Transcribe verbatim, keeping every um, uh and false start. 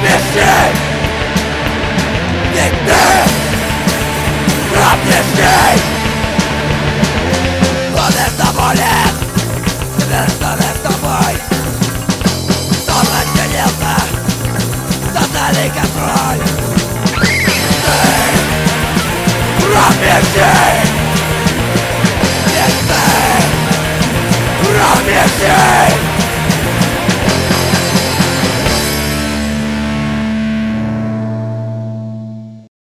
Пропиши! Ведь ты пропиши! Будешь доволен, теперь станет с тобой. Сон разделился, тотальный контроль. Ты пропиши!